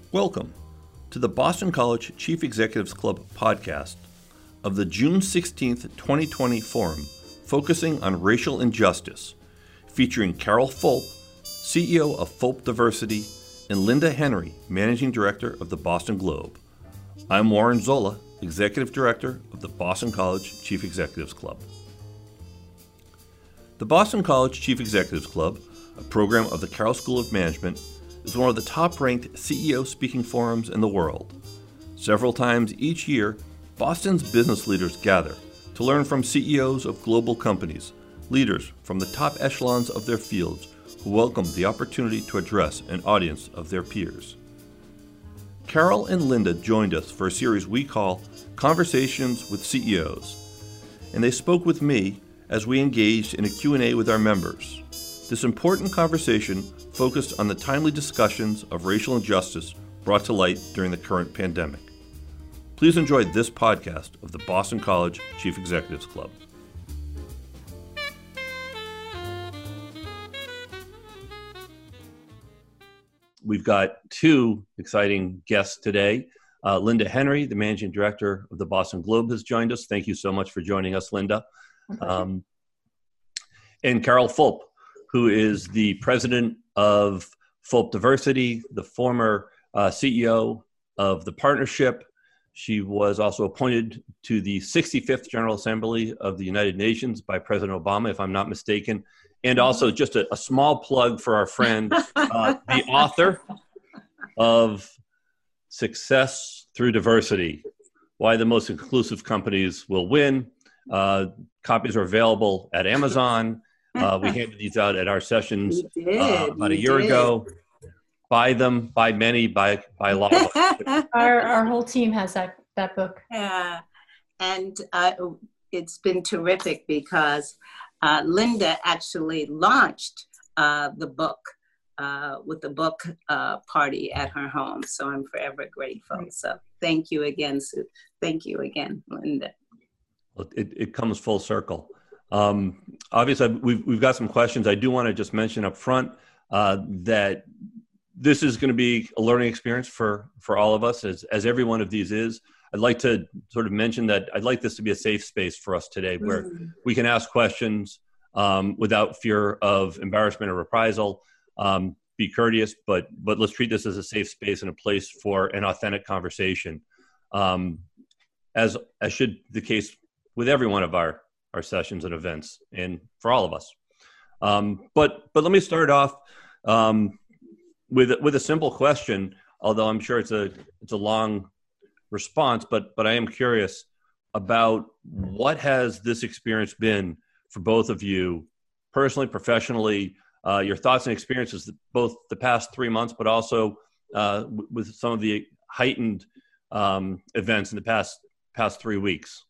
Welcome to the Boston College Chief Executives Club podcast of the June 16th, 2020 forum focusing on racial injustice, featuring Carol Fulp, CEO of Fulp Diversity, and Linda Henry, Managing Director of the Boston Globe. I'm Warren Zola, Executive Director of the Boston College Chief Executives Club. The Boston College Chief Executives Club, a program of the Carroll School of Management, is one of the top-ranked CEO speaking forums in the world. Several times each year, Boston's business leaders gather to learn from CEOs of global companies, leaders from the top echelons of their fields who welcome the opportunity to address an audience of their peers. Carol and Linda joined us for a series we call Conversations with CEOs, and they spoke with me as we engaged in a Q&A with our members. This important conversation focused on the timely discussions of racial injustice brought to light during the current pandemic. Please enjoy this podcast of the Boston College Chief Executives Club. We've got two exciting guests today. Linda Henry, the Managing Director of the Boston Globe, has joined us. Thank you so much for joining us, Linda. And Carol Fulp, who is the president of Fulp Diversity, the former CEO of the partnership. She was also appointed to the 65th General Assembly of the United Nations by President Obama, if I'm not mistaken. And also just a small plug for our friend, the author of Success Through Diversity, Why the Most Inclusive Companies Will Win. Copies are available at Amazon. We handed these out at our sessions about a year ago. Buy them, buy many, buy a lot of them. Our whole team has that book. And it's been terrific because Linda actually launched the book with the book party at her home. So I'm forever grateful. So thank you again, Sue. Thank you again, Linda. Well, it comes full circle. Obviously, we've got some questions. I do want to just mention up front that this is going to be a learning experience for all of us, as every one of these is. I'd like to sort of mention that I'd like this to be a safe space for us today where we can ask questions without fear of embarrassment or reprisal. Be courteous, but let's treat this as a safe space and a place for an authentic conversation, as should the case with every one of our sessions and events, and for all of us. But let me start off with a simple question, although I'm sure it's a long response, but I am curious about what has this experience been for both of you, personally, professionally, your thoughts and experiences, both the past 3 months, but also with some of the heightened events in the past 3 weeks.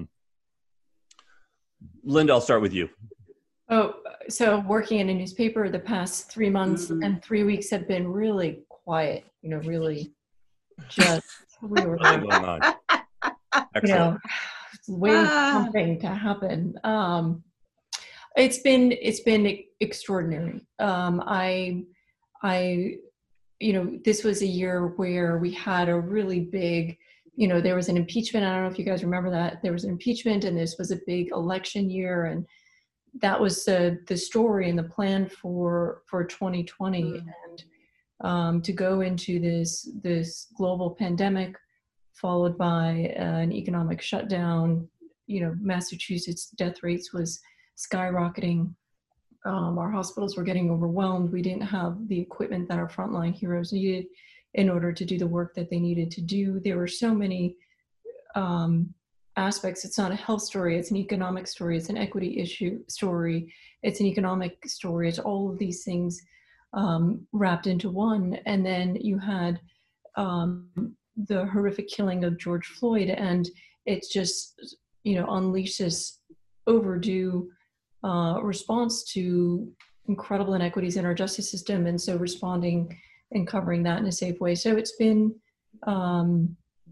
Linda, I'll start with you. So working in a newspaper the past 3 months and 3 weeks have been really quiet, really just really going on. Excellent. Waiting for something to happen. It's been extraordinary. This was a year where we had a really big, there was an impeachment. I don't know if you guys remember that. There was an impeachment, and this was a big election year, and that was the story and the plan for 2020. And to go into this global pandemic, followed by an economic shutdown, Massachusetts death rates was skyrocketing. Our hospitals were getting overwhelmed. We didn't have the equipment that our frontline heroes needed in order to do the work that they needed to do. There were so many aspects. It's not a health story, it's an economic story, it's an equity issue story, it's an economic story, it's all of these things wrapped into one. And then you had the horrific killing of George Floyd, and it's just, unleashed this overdue response to incredible inequities in our justice system. And so responding and covering that in a safe way. So it's been an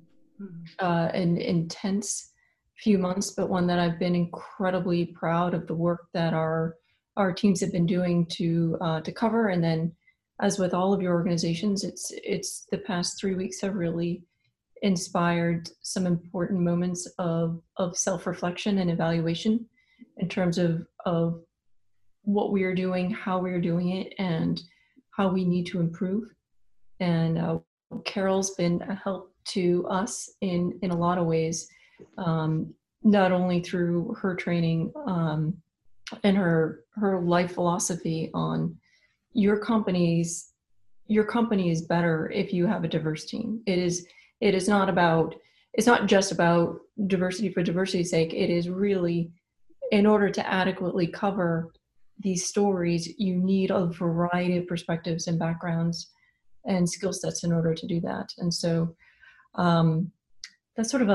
intense few months, but one that I've been incredibly proud of the work that our teams have been doing to cover, and then as with all of your organizations, it's the past 3 weeks have really inspired some important moments of self-reflection and evaluation in terms of what we are doing, how we are doing it, and how we need to improve. And Carol's been a help to us in a lot of ways, not only through her training and her life philosophy on your company is better if you have a diverse team. It's not just about diversity for diversity's sake. It is really, in order to adequately cover these stories, you need a variety of perspectives and backgrounds and skill sets in order to do that. And so that's sort of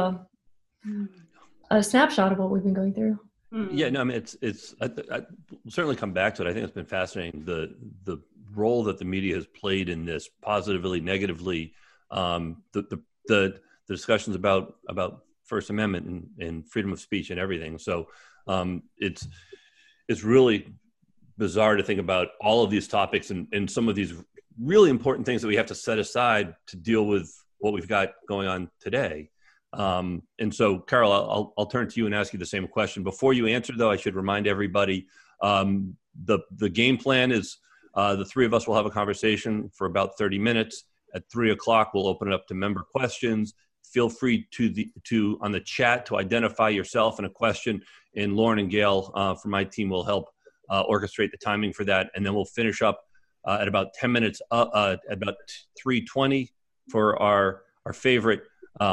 a snapshot of what we've been going through. Yeah, no, I mean, I certainly come back to it. I think it's been fascinating, the role that the media has played in this, positively, negatively, the discussions about First Amendment and freedom of speech and everything. So it's really bizarre to think about all of these topics and some of these really important things that we have to set aside to deal with what we've got going on today. And so, Carol, I'll turn to you and ask you the same question. Before you answer, though, I should remind everybody, the game plan is the three of us will have a conversation for about 30 minutes. At 3:00, we'll open it up to member questions. Feel free to on the chat to identify yourself and a question, and Lauren and Gail from my team will help orchestrate the timing for that. And then we'll finish up at about 10 minutes, at about 3:20 for our favorite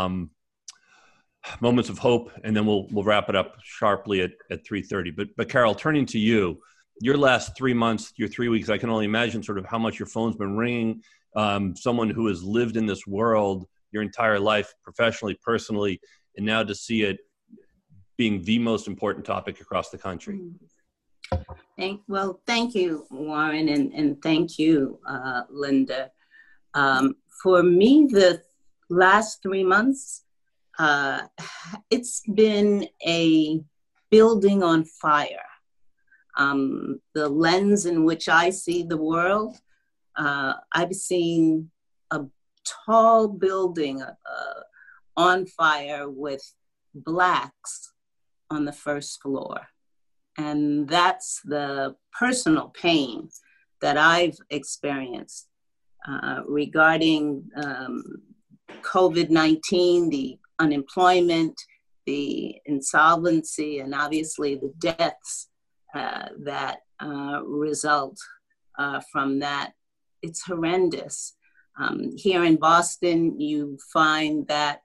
moments of hope, and then we'll wrap it up sharply at 3:30. But Carol, turning to you, your last 3 months, your 3 weeks, I can only imagine sort of how much your phone's been ringing. Someone who has lived in this world your entire life, professionally, personally, and now to see it being the most important topic across the country. Thank you, Warren, and thank you, Linda. For me, the last 3 months, it's been a building on fire. The lens in which I see the world, I've seen a tall building on fire with Blacks on the first floor. And that's the personal pain that I've experienced regarding COVID-19, the unemployment, the insolvency, and obviously the deaths that result from that. It's horrendous. Here in Boston, you find that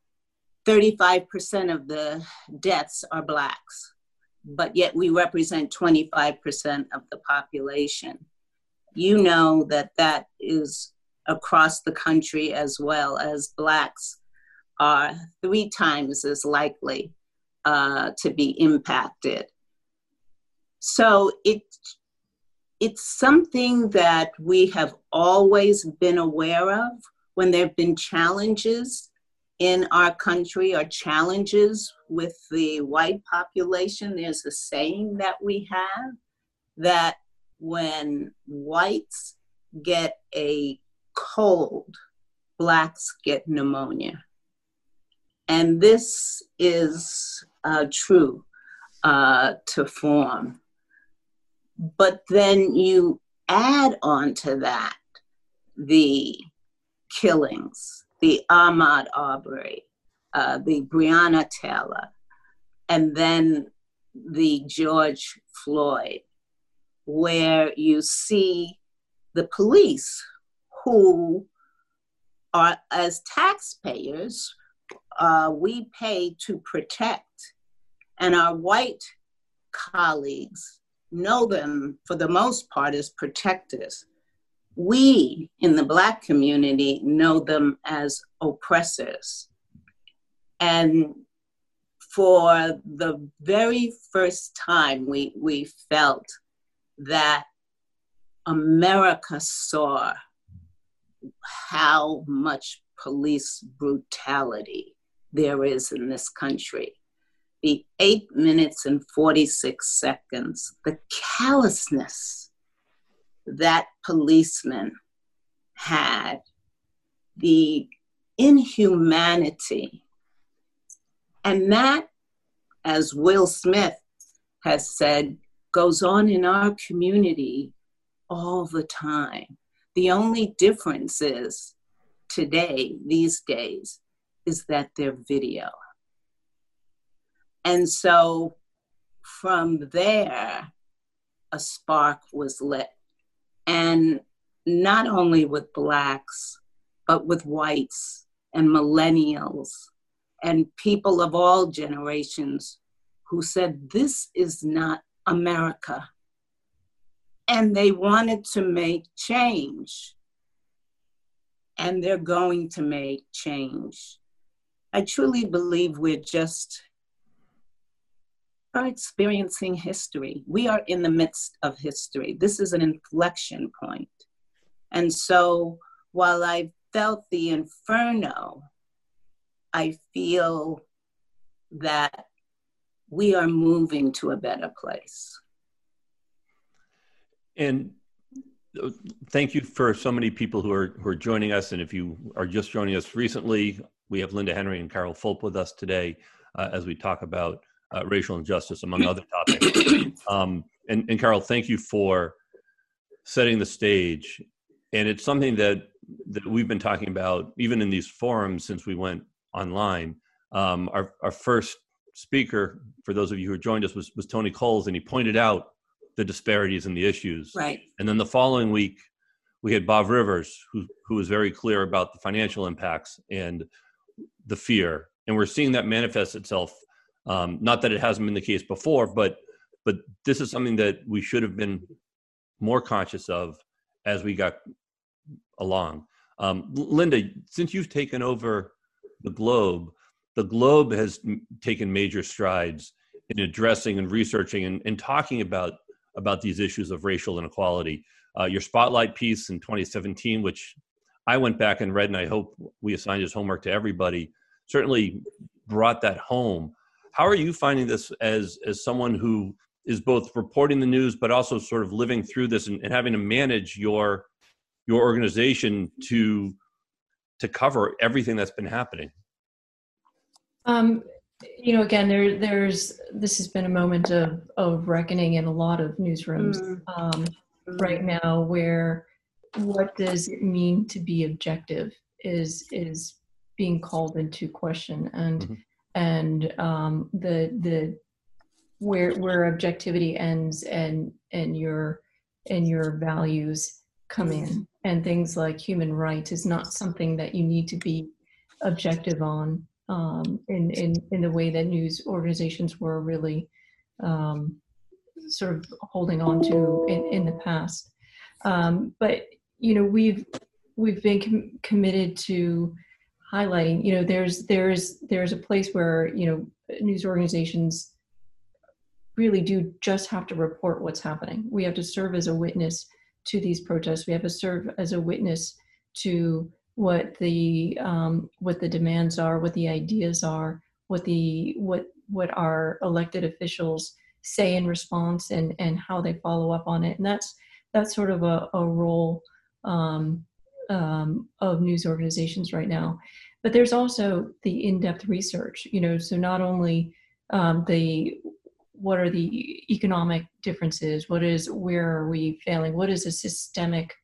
35% of the deaths are Blacks, but yet we represent 25% of the population. You know that is across the country as well, as Blacks are 3 times as likely to be impacted. So it's something that we have always been aware of when there have been challenges in our country or challenges with the white population. There's a saying that we have that when whites get a cold, Blacks get pneumonia. And this is true to form. But then you add on to that the killings, the Ahmaud Arbery, the Breonna Taylor, and then the George Floyd, where you see the police who are, as taxpayers, we pay to protect, and our white colleagues know them for the most part as protectors. We in the Black community know them as oppressors. And for the very first time, we felt that America saw how much police brutality there is in this country. The 8 minutes and 46 seconds, the callousness that policemen had the inhumanity. And that, as Will Smith has said, goes on in our community all the time. The only difference is today, these days, is that they're video. And so from there, a spark was lit. And not only with Blacks, but with whites and millennials and people of all generations who said, this is not America. And they wanted to make change. And they're going to make change. I truly believe we're just are experiencing history. We are in the midst of history. This is an inflection point. And so while I felt the inferno, I feel that we are moving to a better place. And thank you for so many people who are joining us. And if you are just joining us recently, we have Linda Henry and Carol Fulp with us today as we talk about racial injustice, among other topics. And Carol, thank you for setting the stage. And it's something that we've been talking about even in these forums since we went online. Our first speaker, for those of you who joined us, was Tony Coles, and he pointed out the disparities in the issues. Right. And then the following week, we had Bob Rivers, who was very clear about the financial impacts and the fear. And we're seeing that manifest itself. Not that it hasn't been the case before, but this is something that we should have been more conscious of as we got along. Linda, since you've taken over the Globe has taken major strides in addressing and researching and talking about these issues of racial inequality. Your Spotlight piece in 2017, which I went back and read, and I hope we assigned as homework to everybody, certainly brought that home. How are you finding this as someone who is both reporting the news, but also sort of living through this and having to manage your organization to cover everything that's been happening? Again, this has been a moment of reckoning in a lot of newsrooms right now, where what does it mean to be objective is being called into question, and the where objectivity ends and your values come in, and things like human rights is not something that you need to be objective on in the way that news organizations were really sort of holding on to in the past. But we've been committed to highlighting. There's a place where news organizations really do just have to report what's happening. We have to serve as a witness to these protests. We have to serve as a witness to what the demands are, what the ideas are, what our elected officials say in response, and how they follow up on it. And that's sort of a role of news organizations right now. But there's also the in-depth research. So not only what are the economic differences? Where are we failing? What are the systemic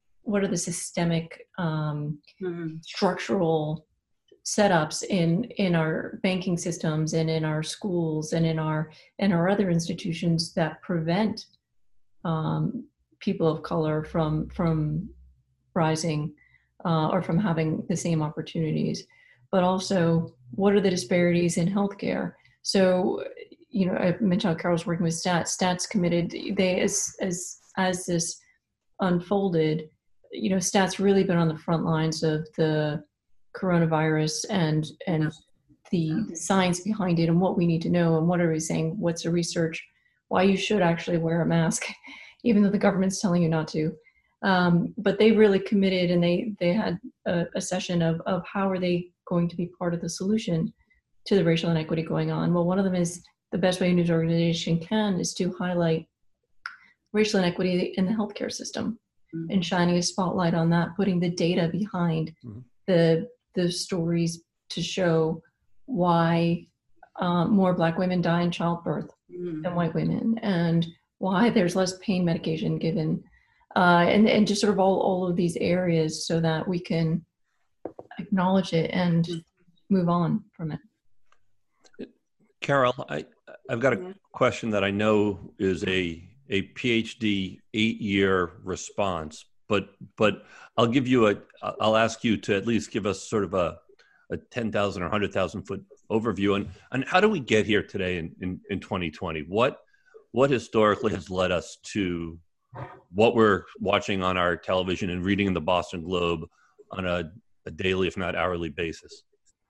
structural setups in our banking systems and in our schools and in our other institutions that prevent people of color from rising or from having the same opportunities? But also, what are the disparities in healthcare? So, I mentioned how Carol's working with Stats. Stats committed. They, as this unfolded, Stats really been on the front lines of the coronavirus and the science behind it, and what we need to know, and what are we saying, what's the research, why you should actually wear a mask, even though the government's telling you not to. But they really committed, and they had a session of how are they going to be part of the solution to the racial inequity going on. Well, one of them is the best way a news organization can is to highlight racial inequity in the healthcare system. and shining a spotlight on that, putting the data behind the stories to show why more Black women die in childbirth than white women, and why there's less pain medication given, and just sort of all of these areas so that we can acknowledge it and move on from it. Carol, I've got a question that I know is a PhD 8-year response, but I'll ask you to at least give us sort of a 10,000 or 100,000 foot overview on how do we get here today in 2020? What historically has led us to what we're watching on our television and reading in the Boston Globe on a daily, if not hourly basis?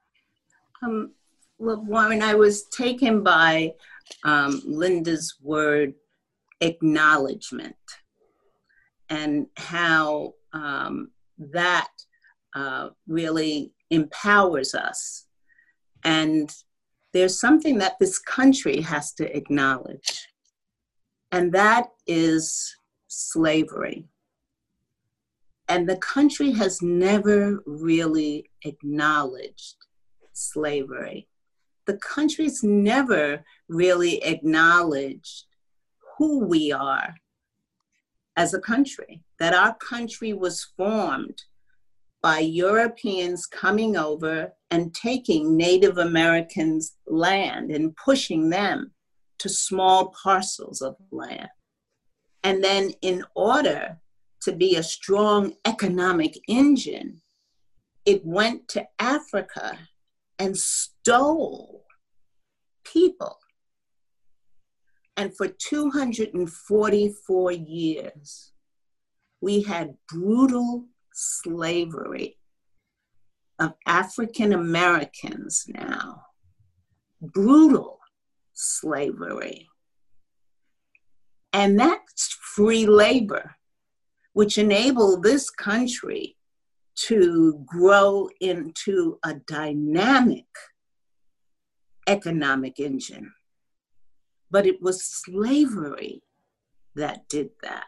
Well, Warren, I was taken by Linda's word, acknowledgement, and how that really empowers us. And there's something that this country has to acknowledge, and that is slavery. And the country has never really acknowledged slavery. The country's never really acknowledged who we are as a country, that our country was formed by Europeans coming over and taking Native Americans' land and pushing them to small parcels of land. And then in order to be a strong economic engine, it went to Africa and stole people. And for 244 years, we had brutal slavery of African Americans now. Brutal slavery. And that's free labor, which enabled this country to grow into a dynamic economic engine. But it was slavery that did that.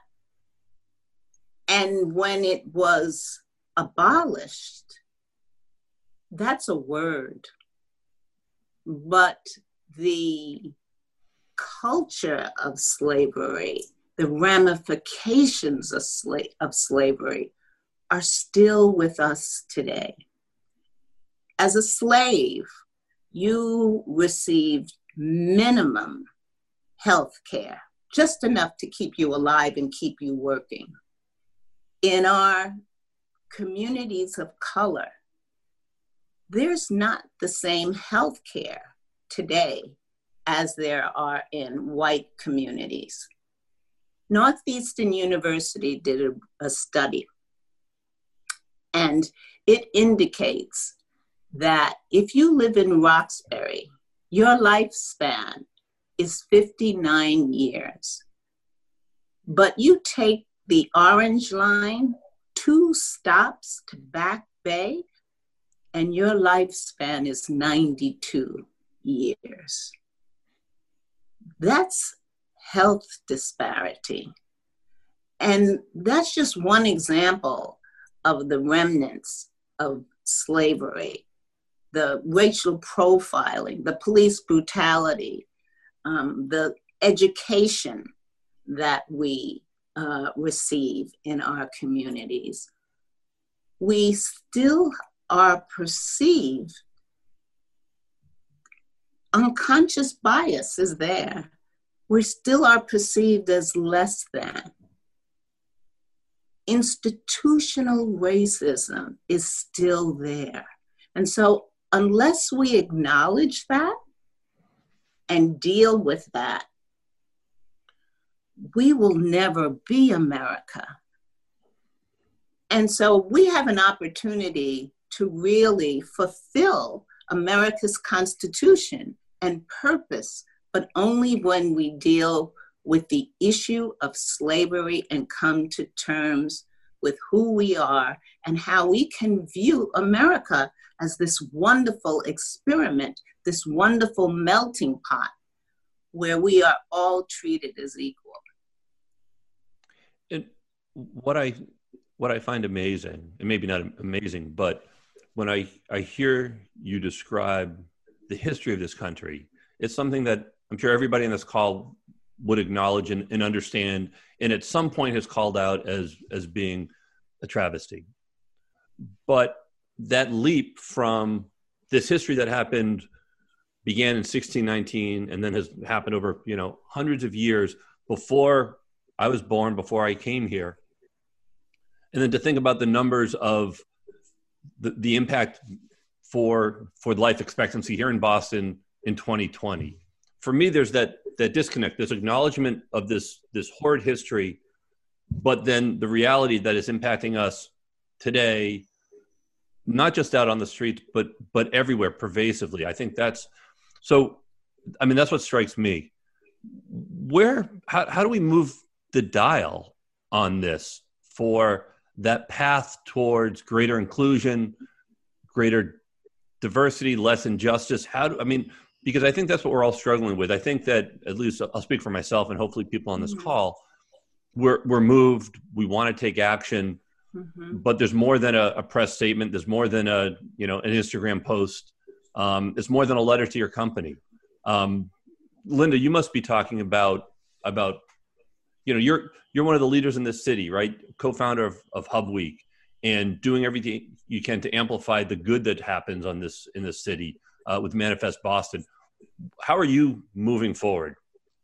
And when it was abolished, that's a word, but the culture of slavery, the ramifications of slavery are still with us today. As a slave, you received minimum health care, just enough to keep you alive and keep you working. In our communities of color, there's not the same health care today as there are in white communities. Northeastern University did a study, and it indicates that if you live in Roxbury, your lifespan is 59 years. But you take the Orange Line 2 stops to Back Bay, and your lifespan is 92 years. That's health disparity. And that's just one example of the remnants of slavery, the racial profiling, the police brutality, the education that we receive in our communities. We still are perceived, unconscious bias is there. We still are perceived as less than. Institutional racism is still there. And so unless we acknowledge that and deal with that, we will never be America. And so we have an opportunity to really fulfill America's Constitution and purpose, but only when we deal with the issue of slavery and come to terms with who we are and how we can view America as this wonderful experiment, this wonderful melting pot where we are all treated as equal. what I what I find amazing, and maybe not amazing, but when I hear you describe the history of this country, it's something that I'm sure everybody in this call would acknowledge and understand, and at some point has called out as being a travesty. But that leap from this history that happened began in 1619 and then has happened over, hundreds of years before I was born, before I came here. And then to think about the numbers of the impact for life expectancy here in Boston in 2020. For me, there's that disconnect, this acknowledgement of this horrid history, but then the reality that is impacting us today, not just out on the streets, but everywhere, pervasively. I think that's what strikes me. How do we move the dial on this for that path towards greater inclusion, greater diversity, less injustice? Because I think that's what we're all struggling with. I think that, at least I'll speak for myself and hopefully people on this call, we're moved, we want to take action, but there's more than a press statement. There's more than an Instagram post. It's more than a letter to your company. Linda, you must be talking about you're one of the leaders in this city, right? Co-founder of Hub Week, and doing everything you can to amplify the good that happens in this city with Manifest Boston. How are you moving forward?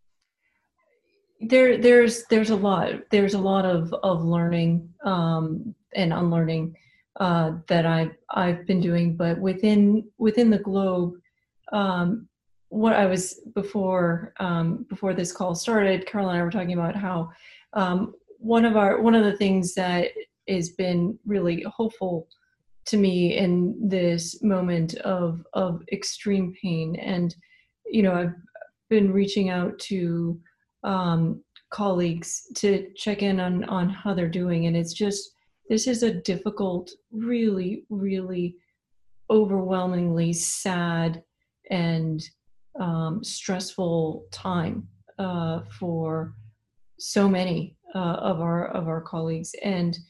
There's a lot of learning and unlearning that I've been doing, but within the Globe, what I was before this call started, Carol and I were talking about how one of the things that has been really hopeful to me in this moment of extreme pain, and I've been reaching out to colleagues to check in on how they're doing, and this is a difficult, really, really overwhelmingly sad and stressful time for so many of our colleagues. And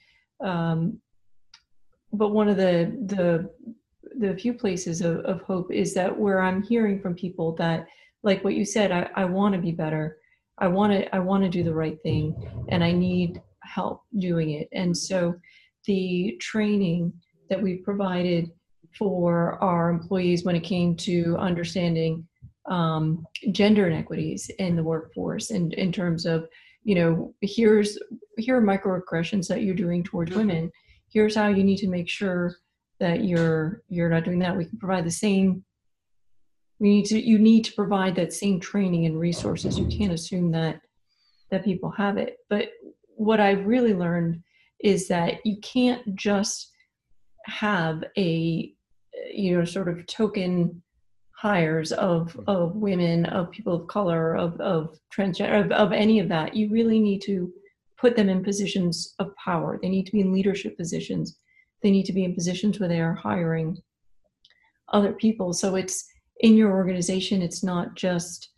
but one of the few places of hope is that where I'm hearing from people that, like what you said, I want to be better. I want to do the right thing, and I need help doing it. And so the training that we provided for our employees when it came to understanding gender inequities in the workforce, and in terms of, here are microaggressions that you're doing towards women. Here's how you need to make sure that you're not doing that. We can provide the same. You need to provide that same training and resources. You can't assume that people have it. But what I've really learned is that you can't just have a sort of token hires of women, of people of color, of transgender, of any of that. You really need to put them in positions of power. They need to be in leadership positions. They need to be in positions where they are hiring other people. So it's in your organization. It's not just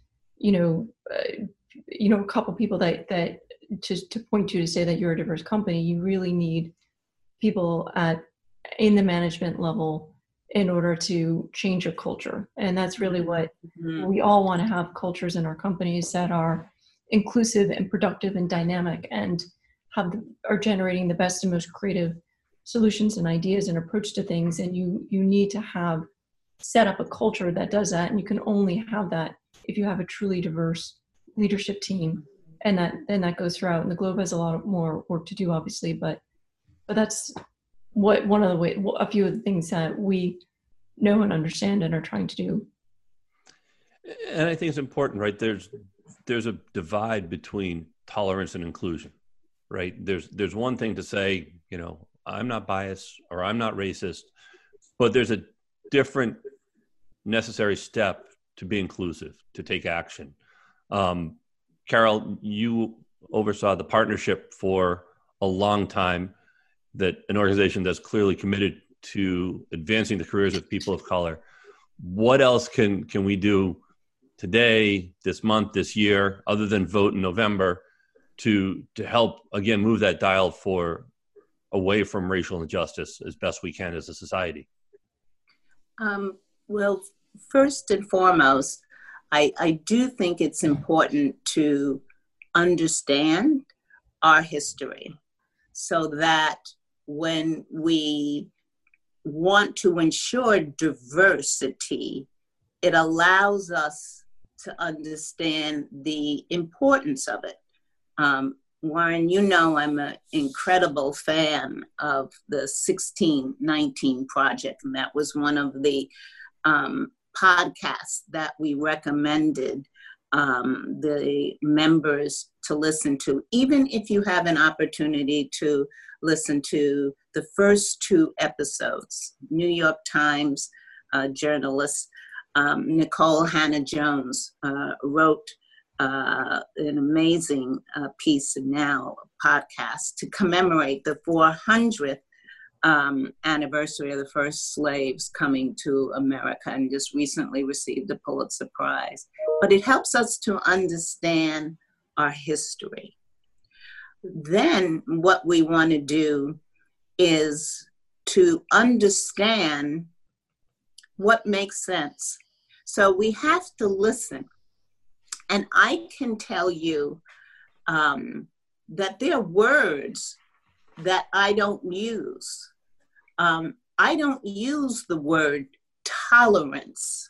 a couple people that to point to say that you're a diverse company. You really need people in the management level in order to change a culture. And that's really what we all want to have: cultures in our companies that are inclusive and productive and dynamic, and are generating the best and most creative solutions and ideas and approach to things. And you need to set up a culture that does that. And you can only have that if you have a truly diverse leadership team. And then that goes throughout. And the Globe has a lot more work to do, obviously, but that's a few of the things that we know and understand and are trying to do. And I think it's important, right? There's a divide between tolerance and inclusion, right? There's one thing to say, I'm not biased or I'm not racist, but there's a different necessary step to be inclusive, to take action. Carol, you oversaw the partnership for a long time, that an organization that's clearly committed to advancing the careers of people of color. What else can we do today, this month, this year, other than vote in November, to help, again, move that dial away from racial injustice as best we can as a society? Well, first and foremost, I do think it's important to understand our history so that when we want to ensure diversity, it allows us to understand the importance of it. Warren, you know I'm an incredible fan of the 1619 Project, and that was one of the podcasts that we recommended the members to listen to. Even if you have an opportunity to listen to the first 2 episodes, New York Times journalist Nicole Hannah-Jones wrote an amazing piece now, podcast, to commemorate the 400th anniversary of the first slaves coming to America, and just recently received a Pulitzer Prize. But it helps us to understand our history. Then what we want to do is to understand what makes sense. So we have to listen. And I can tell you that there are words that I don't use. I don't use the word tolerance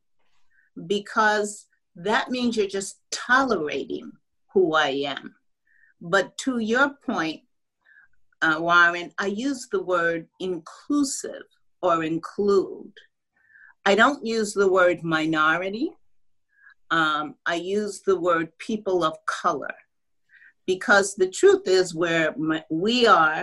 because that means you're just tolerating who I am. But to your point, Warren, I use the word inclusive or include. I don't use the word minority. I use the word people of color, because the truth is we are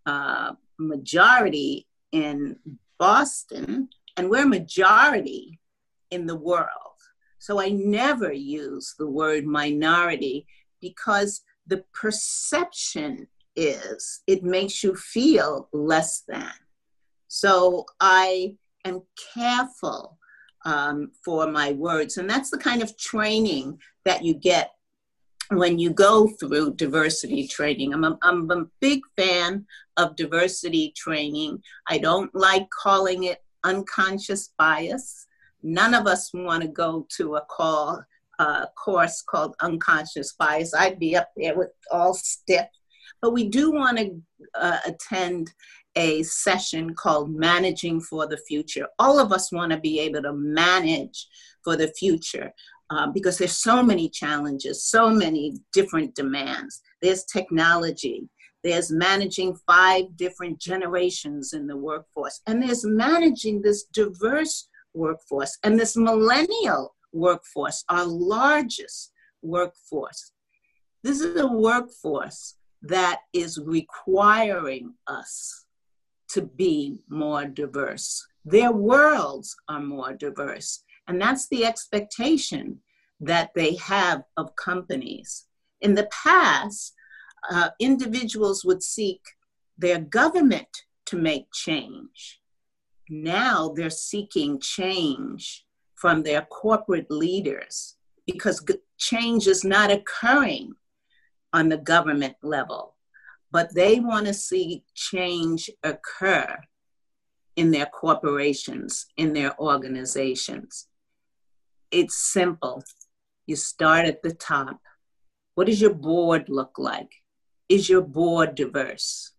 majority in Boston and we're majority in the world. So I never use the word minority because the perception is it makes you feel less than. So I am careful for my words. And that's the kind of training that you get when you go through diversity training. I'm a big fan of diversity training. I don't like calling it unconscious bias. None of us want to go to a course called unconscious bias. I'd be up there with all stiff. But we do want to attend a session called Managing for the Future. All of us want to be able to manage for the future because there's so many challenges, so many different demands. There's technology, there's managing 5 different generations in the workforce, and there's managing this diverse workforce and this millennial workforce, our largest workforce. This is a workforce that is requiring us to be more diverse. Their worlds are more diverse. And that's the expectation that they have of companies. In the past, individuals would seek their government to make change. Now they're seeking change from their corporate leaders because change is not occurring on the government level, but they want to see change occur in their corporations, in their organizations. It's simple. You start at the top. What does your board look like? Is your board diverse?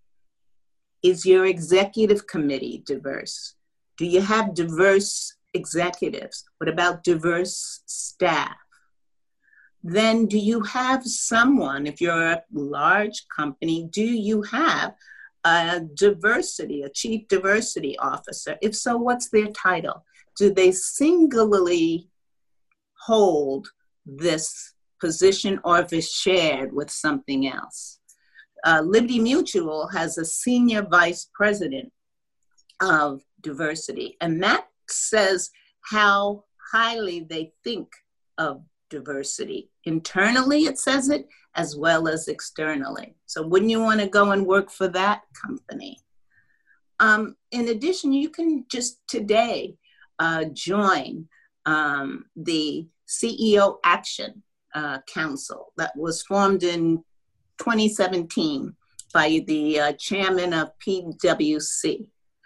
Is your executive committee diverse? Do you have diverse executives? What about diverse staff? Then do you have someone, if you're a large company, do you have a chief diversity officer? If so, what's their title? Do they singularly hold this position or if it's shared with something else? Liberty Mutual has a senior vice president of diversity, and that says how highly they think of diversity. Internally, it says it, as well as externally. So wouldn't you want to go and work for that company? In addition, you can just today join the CEO Action. Council that was formed in 2017 by the chairman of PwC.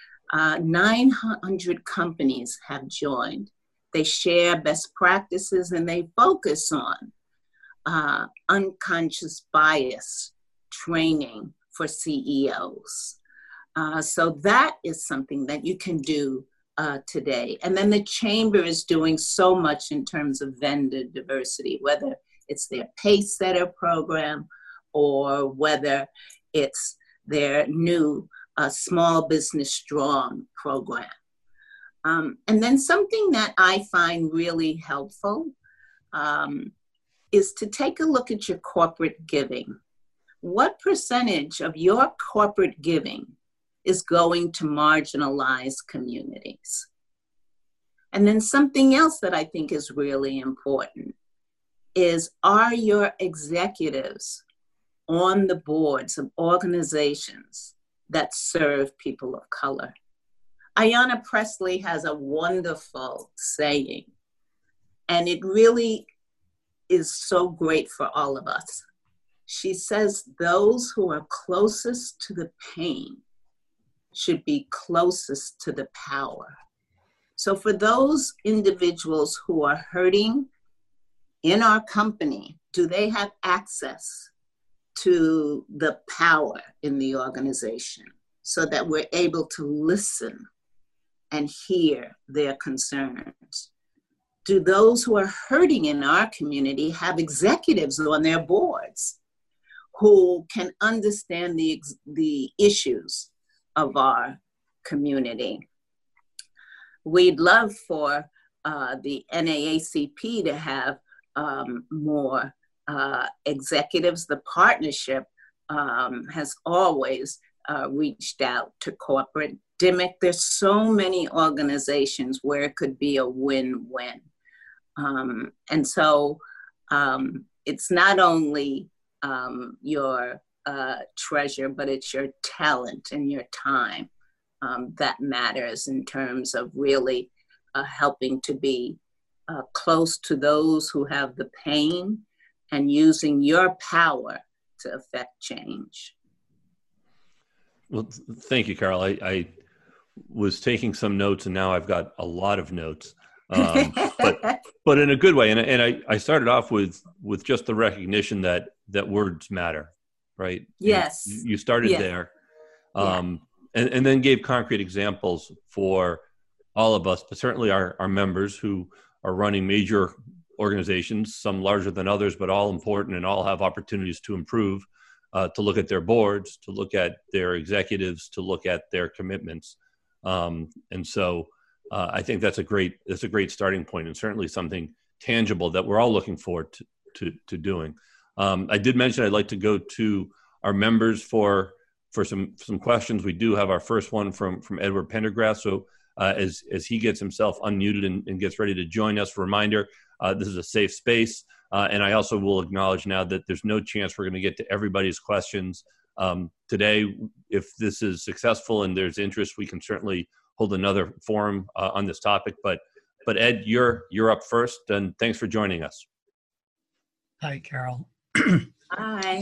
900 companies have joined. They share best practices and they focus on unconscious bias training for CEOs. So that is something that you can do today. And then the chamber is doing so much in terms of vendor diversity, whether it's their Pacesetter program or whether it's their new Small Business Strong program. And then something that I find really helpful is to take a look at your corporate giving. What percentage of your corporate giving is going to marginalized communities? And then something else that I think is really important is, are your executives on the boards of organizations that serve people of color? Ayanna Pressley has a wonderful saying, and it really is so great for all of us. She says, those who are closest to the pain should be closest to the power. So for those individuals who are hurting in our company, do they have access to the power in the organization so that we're able to listen and hear their concerns? Do those who are hurting in our community have executives on their boards who can understand the issues of our community? We'd love for the NAACP to have more executives. The partnership has always reached out to corporate. DMIC, there's so many organizations where it could be a win-win. And so it's not only your treasure, but it's your talent and your time that matters in terms of really helping to be close to those who have the pain and using your power to affect change. Well, thank you, Carol. I was taking some notes, and now I've got a lot of notes, but in a good way. And I started off with just the recognition that words matter, right? Yes. You started there, and then gave concrete examples for all of us, but certainly our members who are running major organizations, some larger than others, but all important and all have opportunities to improve, to look at their boards, to look at their executives, to look at their commitments. And so I think that's a great starting point, and certainly something tangible that we're all looking forward to doing. I did mention I'd like to go to our members for some questions. We do have our first one from Edward Pendergrass. So as he gets himself unmuted and gets ready to join us, reminder, this is a safe space. And I also will acknowledge now that there's no chance we're going to get to everybody's questions today. If this is successful and there's interest, we can certainly hold another forum on this topic. But Ed, you're up first, and thanks for joining us. Hi, Carol. Hi.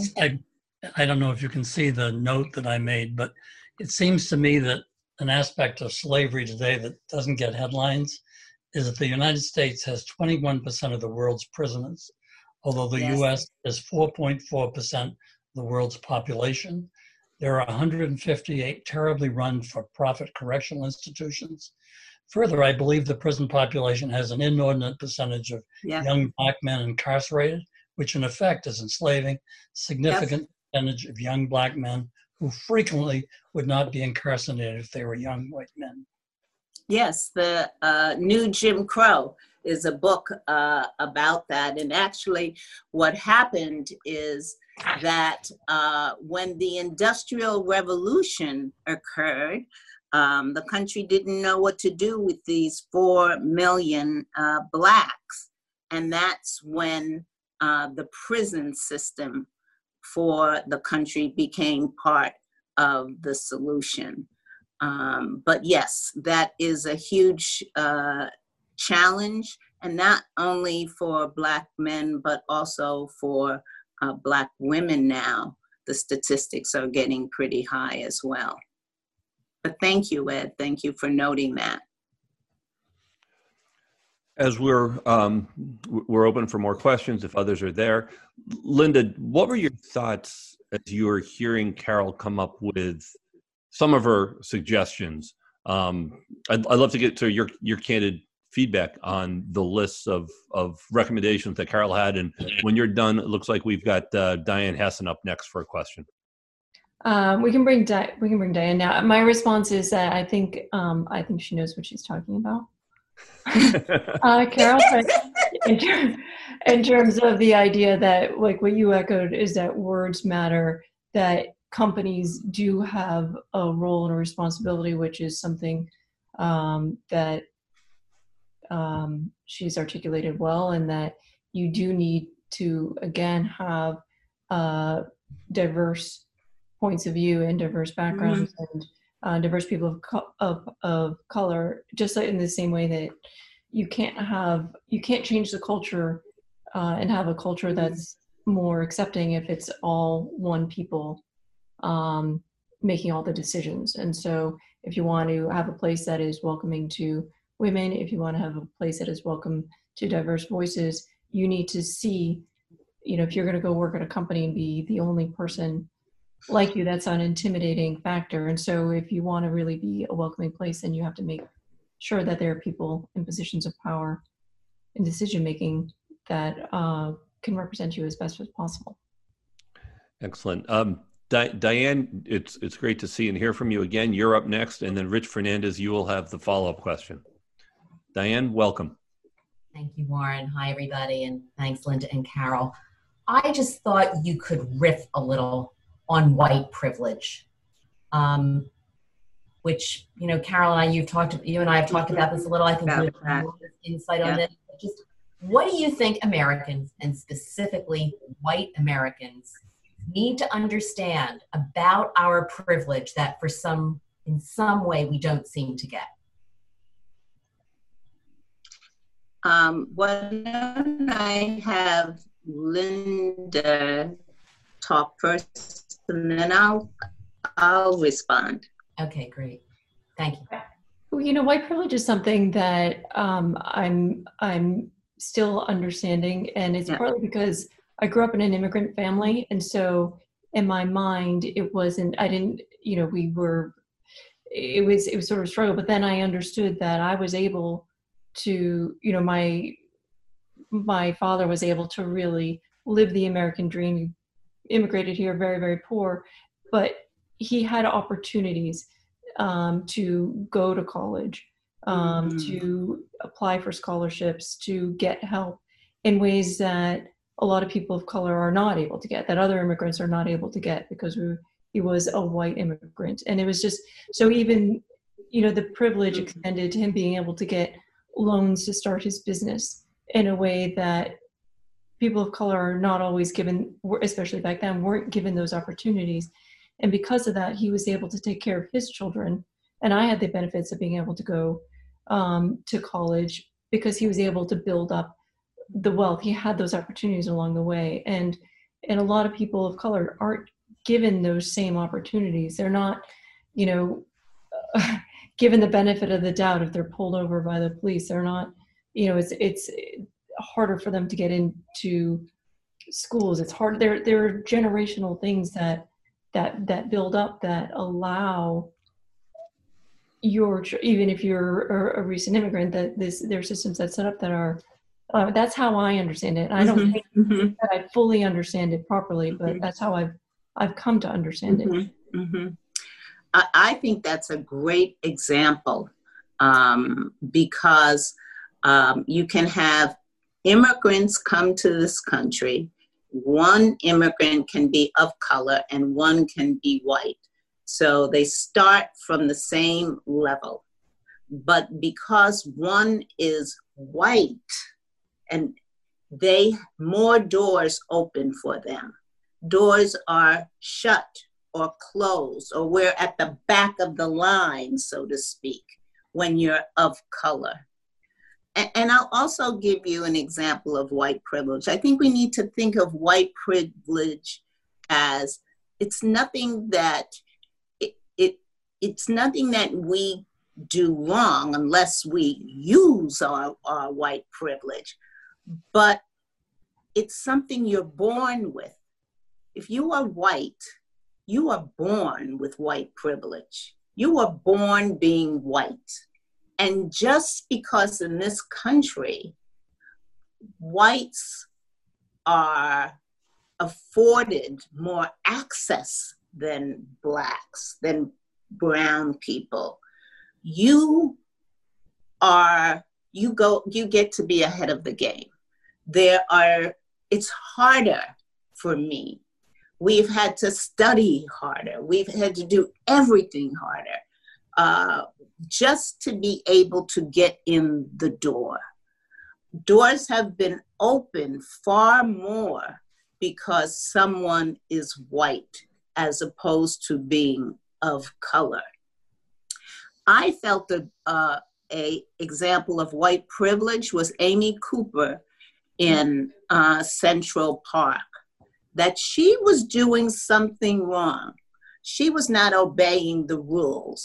I don't know if you can see the note that I made, but it seems to me that an aspect of slavery today that doesn't get headlines is that the United States has 21% of the world's prisoners, although the U.S. is 4.4% of the world's population. There are 158 terribly run for-profit correctional institutions. Further, I believe the prison population has an inordinate percentage of young Black men incarcerated, which in effect is enslaving significant percentage of young Black men who frequently would not be incarcerated if they were young white men. Yes, the New Jim Crow is a book about that. And actually what happened is that when the Industrial Revolution occurred, the country didn't know what to do with these 4 million Blacks. And that's when the prison system for the country became part of the solution. But yes, that is a huge challenge, and not only for Black men, but also for Black women now. The statistics are getting pretty high as well. But thank you, Ed. Thank you for noting that. As we're open for more questions, if others are there. Linda, what were your thoughts as you were hearing Carol come up with some of her suggestions? I'd love to get to your candid feedback on the lists of recommendations that Carol had. And when you're done, it looks like we've got Diane Hessen up next for a question. We can bring Diane now. My response is that I think she knows what she's talking about. Carol, in terms of the idea that, like what you echoed, is that words matter, that companies do have a role and a responsibility, which is something that she's articulated well, and that you do need to, again, have diverse points of view and diverse backgrounds and diverse people of color, just like in the same way that you can't change the culture and have a culture that's more accepting if it's all one people making all the decisions. And so if you want to have a place that is welcoming to women, if you want to have a place that is welcome to diverse voices, you need to see, if you're going to go work at a company and be the only person like you, that's an intimidating factor. And so if you want to really be a welcoming place, then you have to make sure that there are people in positions of power and decision making that can represent you as best as possible. Excellent. Diane, it's great to see and hear from you again. You're up next, and then Rich Fernandez, you will have the follow-up question. Diane, welcome. Thank you, Warren. Hi, everybody, and thanks, Linda and Carol. I just thought you could riff a little on white privilege, which, Carol and I, you and I have talked about this a little. I think you have insight on this. Just what do you think Americans, and specifically white Americans, need to understand about our privilege that in some way we don't seem to get? Why don't I have Linda talk first, and then I'll respond. Okay, great. Thank you. Well, white privilege is something that I'm still understanding, and it's partly because I grew up in an immigrant family, and so in my mind, it was sort of a struggle. But then I understood that I was able to, my father was able to really live the American dream. He immigrated here very, very poor, but he had opportunities to go to college, to apply for scholarships, to get help in ways that a lot of people of color are not able to get, that other immigrants are not able to get, because he was a white immigrant. And it was just, so even, the privilege extended to him being able to get loans to start his business in a way that people of color are not always given, especially back then, weren't given those opportunities. And because of that, he was able to take care of his children. And I had the benefits of being able to go to college because he was able to build up the wealth. He had those opportunities along the way. And a lot of people of color aren't given those same opportunities. They're not, given the benefit of the doubt if they're pulled over by the police. They're not, it's harder for them to get into schools. It's hard. There are generational things that build up that allow even if you're a recent immigrant, that there are systems that set up that are, that's how I understand it. I don't think that I fully understand it properly, but that's how I've come to understand it. I think that's a great example because you can have immigrants come to this country. One immigrant can be of color and one can be white. So they start from the same level. But because one is white, and more doors open for them. Doors are shut or closed, or we're at the back of the line, so to speak, when you're of color. And I'll also give you an example of white privilege. I think we need to think of white privilege as it's nothing that it's nothing that we do wrong unless we use our white privilege, but it's something you're born with. If you are white, you are born with white privilege. You are born being white. And just because in this country, whites are afforded more access than blacks, than brown people, you get to be ahead of the game. It's harder for me. We've had to study harder. We've had to do everything harder just to be able to get in the door. Doors have been opened far more because someone is white as opposed to being of color. I felt a example of white privilege was Amy Cooper in Central Park, that she was doing something wrong. She was not obeying the rules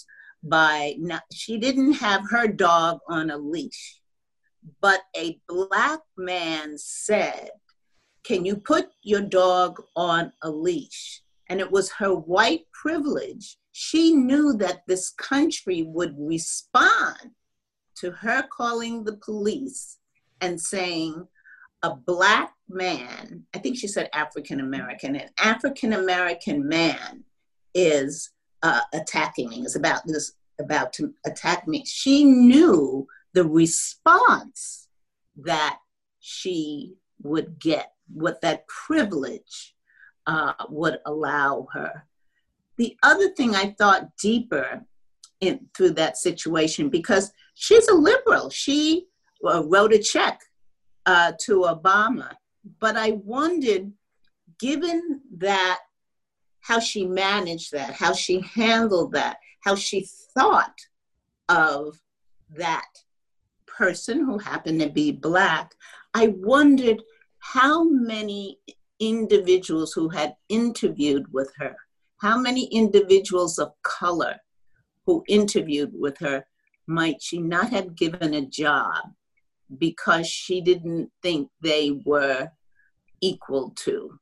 she didn't have her dog on a leash, but a black man said, "Can you put your dog on a leash?" And it was her white privilege. She knew that this country would respond to her calling the police and saying, a black man, I think she said African-American, an African-American man is attacking me, is about to attack me. She knew the response that she would get, what that privilege would allow her. The other thing I thought deeper through that situation, because she's a liberal, she wrote a check to Obama, but I wondered, given that, how she managed that, how she handled that, how she thought of that person who happened to be black, I wondered how many individuals who had interviewed with her, how many individuals of color who interviewed with her might she not have given a job because she didn't think they were equal to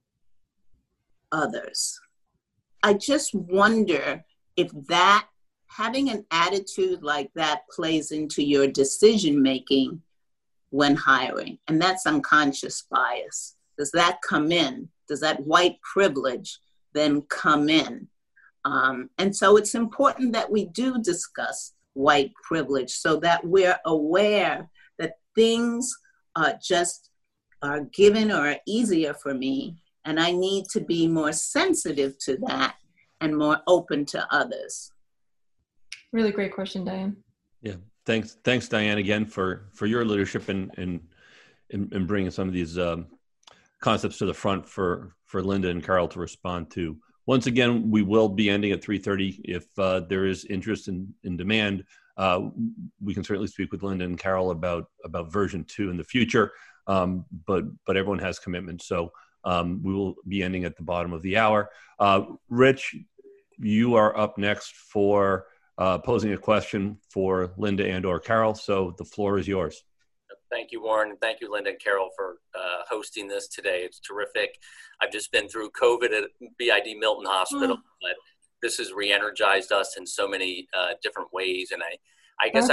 others. I just wonder if that, having an attitude like that plays into your decision-making when hiring, and that's unconscious bias. Does that come in? Does that white privilege then come in? And so it's important that we do discuss white privilege so that we're aware that things just are given or are easier for me, and I need to be more sensitive to that and more open to others. Really great question, Diane. Yeah, thanks, Diane, again for your leadership in bringing some of these concepts to the front for Linda and Carol to respond to. Once again, we will be ending at 3:30. If there is interest in demand, we can certainly speak with Linda and Carol about version 2 in the future. But everyone has commitments, so we will be ending at the bottom of the hour. Rich, you are up next for posing a question for Linda and or Carol. So the floor is yours. Thank you, Warren. Thank you, Linda and Carol, for hosting this today. It's terrific. I've just been through COVID at BID Milton Hospital, but this has re-energized us in so many different ways. And I guess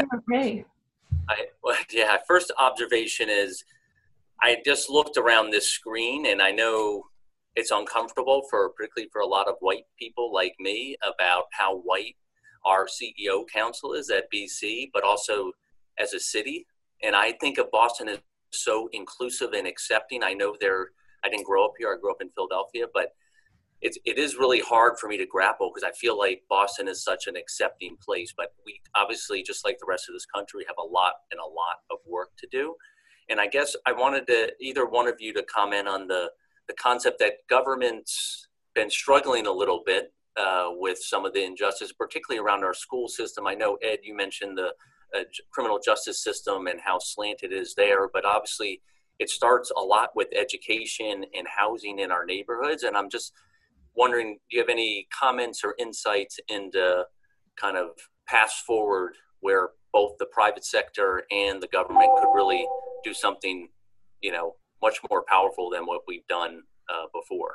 first observation is I just looked around this screen, and I know it's uncomfortable particularly for a lot of white people like me about how white our CEO council is at BC, but also as a city. And I think of Boston as so inclusive and accepting. I know I didn't grow up here. I grew up in Philadelphia, but it is really hard for me to grapple because I feel like Boston is such an accepting place. But we obviously, just like the rest of this country, have a lot of work to do. And I guess I wanted either one of you to comment on the concept that government's been struggling a little bit with some of the injustice, particularly around our school system. I know, Ed, you mentioned the criminal justice system and how slanted it is there. But obviously, it starts a lot with education and housing in our neighborhoods. And I'm just wondering, do you have any comments or insights into kind of paths forward where both the private sector and the government could really do something, much more powerful than what we've done before,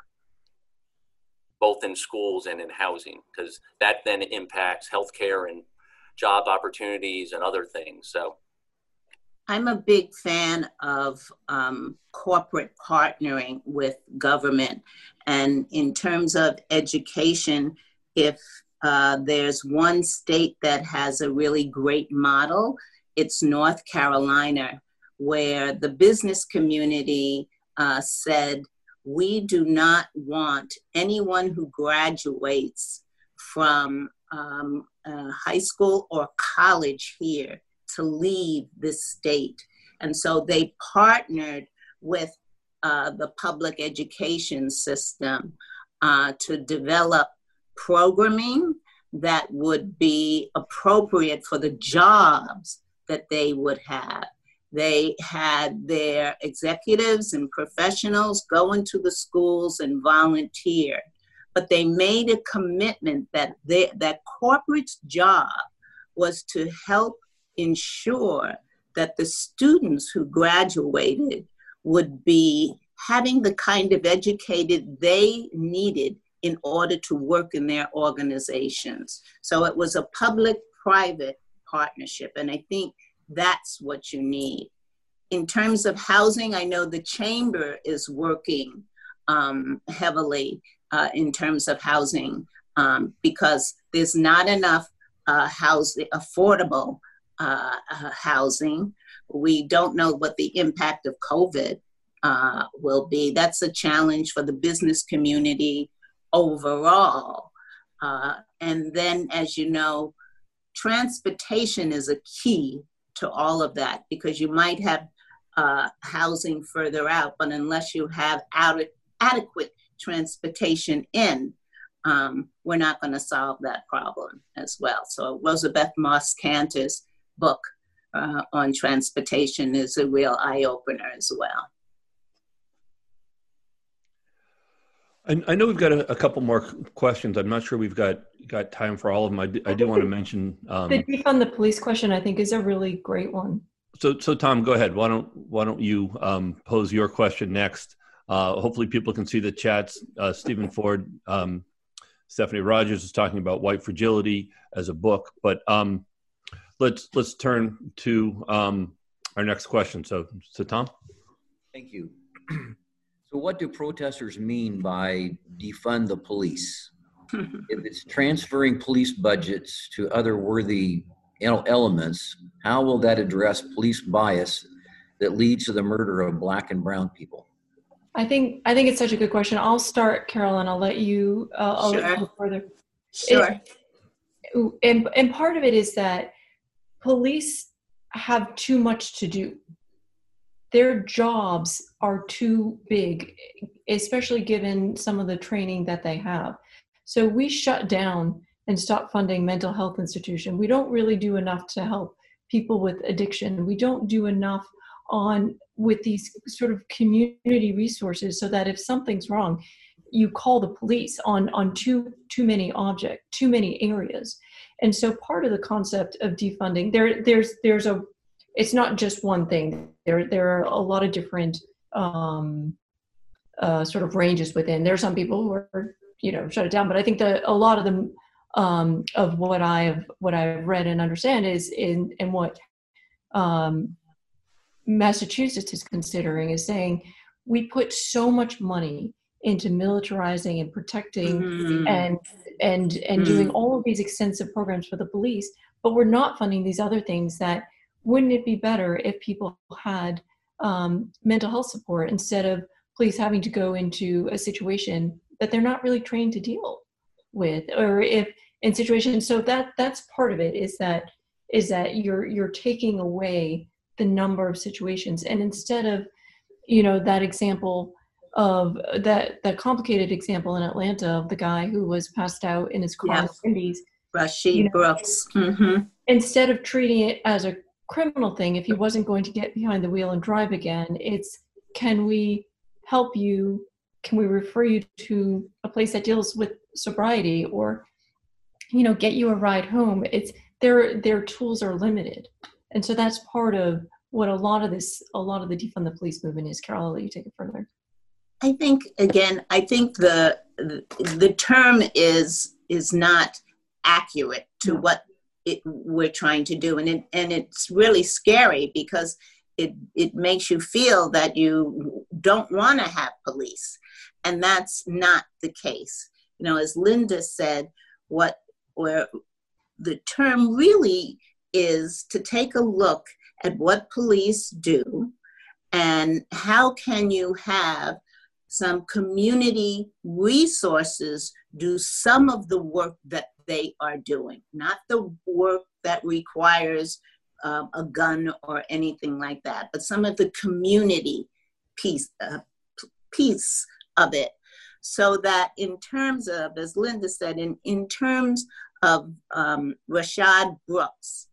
both in schools and in housing, because that then impacts healthcare and job opportunities and other things. So I'm a big fan of corporate partnering with government. And in terms of education, if there's one state that has a really great model, it's North Carolina, where the business community said, we do not want anyone who graduates from high school or college here to leave this state. And so they partnered with the public education system to develop programming that would be appropriate for the jobs that they would have. They had their executives and professionals go into the schools and volunteer, but they made a commitment that that corporate's job was to help ensure that the students who graduated would be having the kind of educated they needed in order to work in their organizations. So it was a public-private partnership, and I think that's what you need. In terms of housing, I know the Chamber is working heavily in terms of housing because there's not enough affordable housing. We don't know what the impact of COVID will be. That's a challenge for the business community overall. And then, as you know, transportation is a key to all of that, because you might have housing further out, but unless you have adequate transportation in, we're not going to solve that problem as well. So Rosabeth Moss Kanter's book on transportation is a real eye-opener as well. I know we've got a couple more questions. I'm not sure we've got time for all of them. I do want to mention the defund the police question, I think, is a really great one. So Tom, go ahead. Why don't you pose your question next? Hopefully people can see the chats. Stephen Ford, Stephanie Rogers is talking about White Fragility as a book, but let's turn to our next question. So Tom. Thank you. So what do protesters mean by defund the police? If it's transferring police budgets to other worthy elements, how will that address police bias that leads to the murder of Black and brown people? I think it's such a good question. I'll start, Carol, and I'll let you go further. Sure. And part of it is that police have too much to do. Their jobs are too big, especially given some of the training that they have. So we shut down and stop funding mental health institutions. We don't really do enough to help people with addiction. We don't do enough with these sort of community resources so that if something's wrong, you call the police on too many areas. And so part of the concept of defunding, it's not just one thing. There are a lot of different sort of ranges within. There are some people who are, shut it down, but I think that a lot of them of what I've read and understand is in what Massachusetts is considering is saying we put so much money into militarizing and protecting and doing all of these extensive programs for the police, but we're not funding these other things that wouldn't it be better if people had mental health support instead of police having to go into a situation that they're not really trained to deal with, or if in situations, so that's part of it is that you're taking away the number of situations. And instead of, that example of that complicated example in Atlanta of the guy who was passed out in his car in the 70s, Rashid Brooks. Mm-hmm. Instead of treating it as a criminal thing, if he wasn't going to get behind the wheel and drive again, it's, can we help you? Can we refer you to a place that deals with sobriety, or, get you a ride home? It's their tools are limited. And so that's part of what a lot of the defund the police movement is. Carol, I'll let you take it further. I think the term is not accurate to what we're trying to do, and it's really scary because it makes you feel that you don't want to have police, and that's not the case. As Linda said, where the term really is to take a look at what police do and how can you have some community resources do some of the work that they are doing, not the work that requires a gun or anything like that, but some of the community piece of it. So that in terms of, as Linda said, in terms of Rashad Brooks,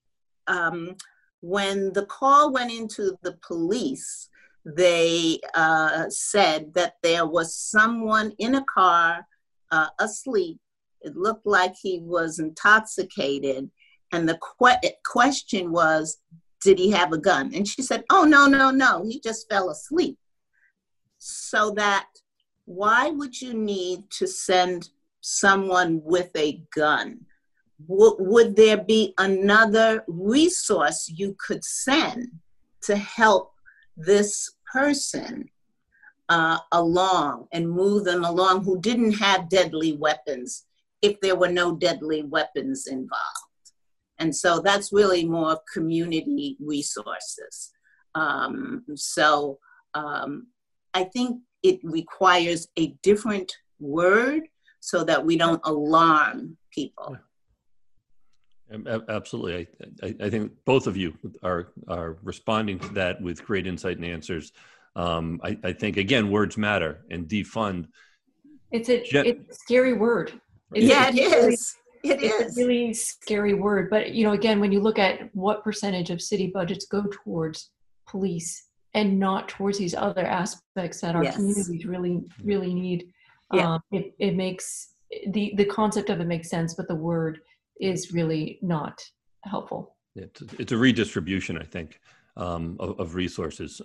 when the call went into the police, they said that there was someone in a car asleep. It looked like he was intoxicated. And the question was, did he have a gun? And she said, oh, no, he just fell asleep. So that, why would you need to send someone with a gun? Would there be another resource you could send to help this person along and move them along who didn't have deadly weapons if there were no deadly weapons involved? And so that's really more community resources. I think it requires a different word so that we don't alarm people. Absolutely. I think both of you are responding to that with great insight and answers. I think, again, words matter, and defund. It's a scary word. It is. It's a really scary word. But, again, when you look at what percentage of city budgets go towards police and not towards these other aspects that our communities really, really need, it makes the concept of it makes sense, but the word is really not helpful. It's a redistribution, I think, of resources.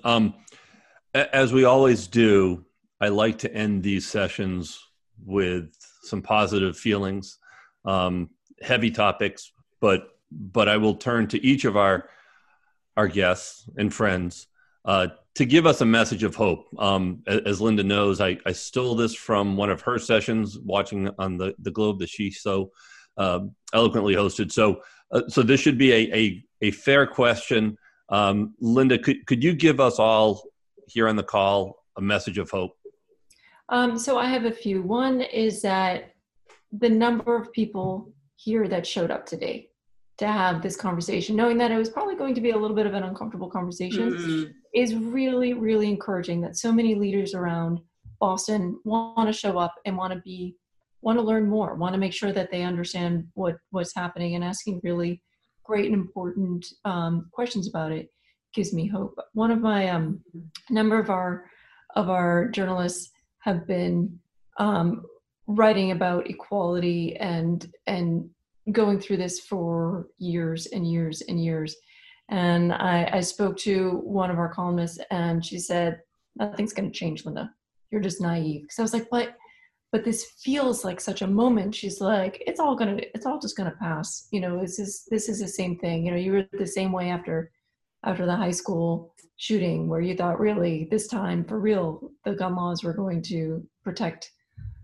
As we always do, I like to end these sessions with some positive feelings, heavy topics, but I will turn to each of our guests and friends to give us a message of hope. As Linda knows, I stole this from one of her sessions watching on the Globe that she so eloquently hosted. So this should be a fair question. Linda, could you give us all here on the call a message of hope? So I have a few. One is that the number of people here that showed up today to have this conversation, knowing that it was probably going to be a little bit of an uncomfortable conversation, is really, really encouraging. That so many leaders around Boston want to show up and want to learn more, want to make sure that they understand what's happening, and asking really great and important questions about it gives me hope. One of my number of our journalists have been writing about equality and going through this for years and years and years. And I spoke to one of our columnists, and she said, "Nothing's going to change, Linda. You're just naive." Because I was like, but this feels like such a moment. She's like, it's all just gonna pass. This is the same thing. You were the same way after the high school shooting, where you thought, really, this time for real, the gun laws were going to protect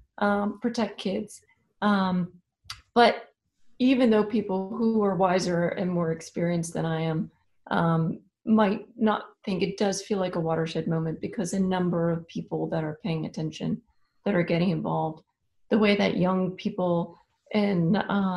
kids. But even though people who are wiser and more experienced than I am might not think, it does feel like a watershed moment, because a number of people that are paying attention, that are getting involved, the way that young people in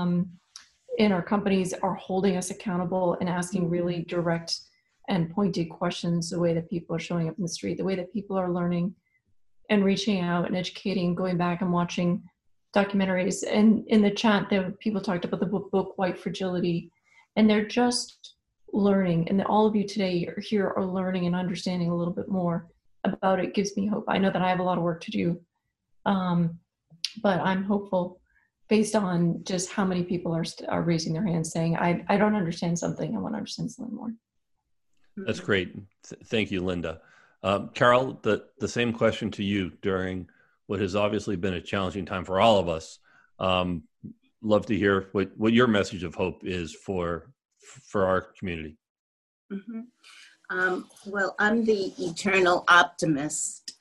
our companies are holding us accountable and asking really direct and pointed questions, the way that people are showing up in the street, the way that people are learning and reaching out and educating, going back and watching documentaries, and in the chat, people talked about the book White Fragility, and they're just learning. And all of you today here are learning and understanding a little bit more about it. Gives me hope. I know that I have a lot of work to do, but I'm hopeful based on just how many people are raising their hands saying, I don't understand something. I want to understand something more. That's great. Thank you, Linda. Carol, the same question to you during what has obviously been a challenging time for all of us. Love to hear what your message of hope is for our community. Mm-hmm. Well, I'm the eternal optimist.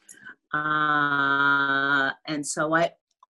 And so I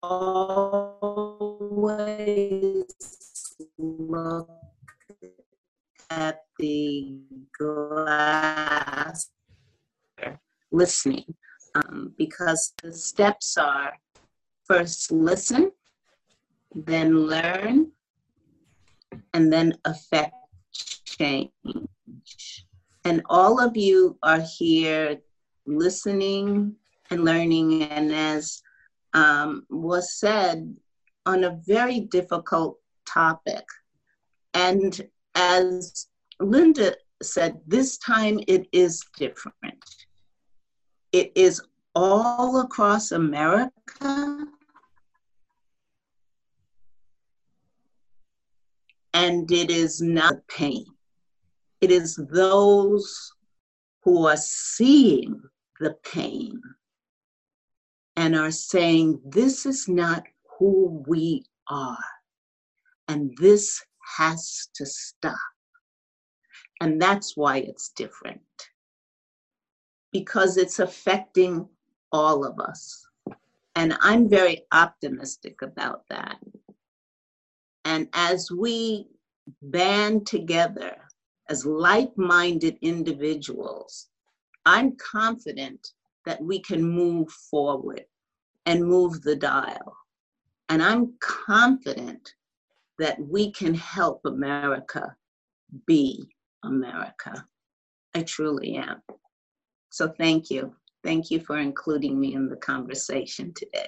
always look at the glass, listening, because the steps are first listen, then learn, and then affect change. And all of you are here listening and learning, and as was said, on a very difficult topic. And as Linda said, this time it is different. It is all across America, and it is not pain. It is those who are seeing the pain and are saying, this is not who we are, and this has to stop. And that's why it's different, because it's affecting all of us. And I'm very optimistic about that. And as we band together as like-minded individuals, I'm confident that we can move forward and move the dial. And I'm confident that we can help America be America. I truly am. So thank you. Thank you for including me in the conversation today.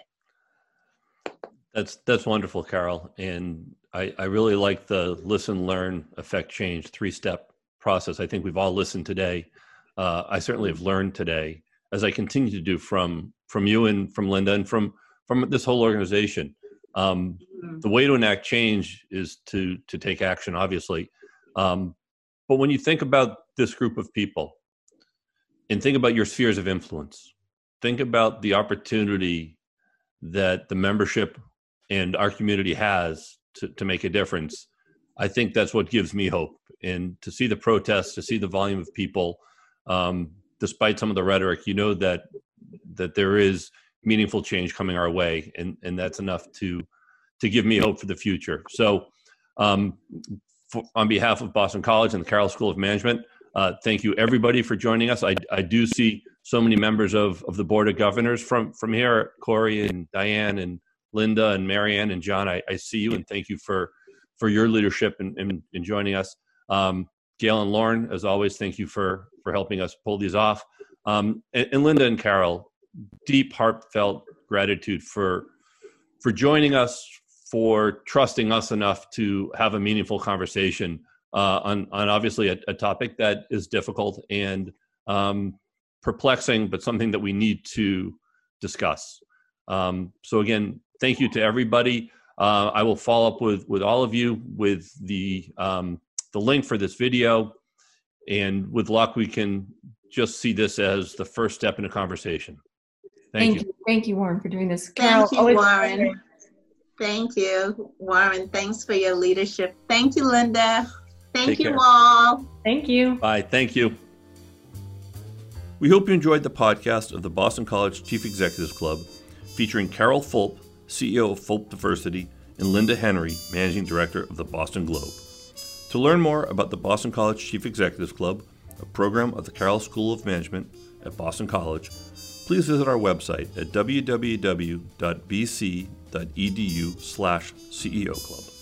That's wonderful, Carol. And I really like the listen, learn, affect change, 3-step process. I think we've all listened today. I certainly have learned today, as I continue to do from you and from Linda and from this whole organization. The way to enact change is to take action, obviously. But when you think about this group of people and think about your spheres of influence, think about the opportunity that the membership and our community has to make a difference. I think that's what gives me hope. And to see the protests, to see the volume of people, despite some of the rhetoric, you know that there is meaningful change coming our way, and that's enough to give me hope for the future. So on behalf of Boston College and the Carroll School of Management, thank you everybody for joining us. I do see so many members of the Board of Governors from here, Corey and Diane and Linda and Marianne and John. I see you, and thank you for your leadership and joining us. Gail and Lauren, as always, thank you for helping us pull these off. And Linda and Carol, deep, heartfelt gratitude for joining us, for trusting us enough to have a meaningful conversation on obviously a topic that is difficult and perplexing, but something that we need to discuss. So again, thank you to everybody. I will follow up with all of you with the link for this video, and with luck, we can just see this as the first step in a conversation. Thank you. Thank you, Warren, for doing this. Thank Carol, you, Warren. Thank you, Warren. Thanks for your leadership. Thank you, Linda. Thank you all. Thank you. Bye. Thank you. We hope you enjoyed the podcast of the Boston College Chief Executives Club, featuring Carol Fulp, CEO of Fulp Diversity, and Linda Henry, Managing Director of the Boston Globe. To learn more about the Boston College Chief Executives Club, a program of the Carroll School of Management at Boston College, please visit our website at www.bc.edu/CEO Club.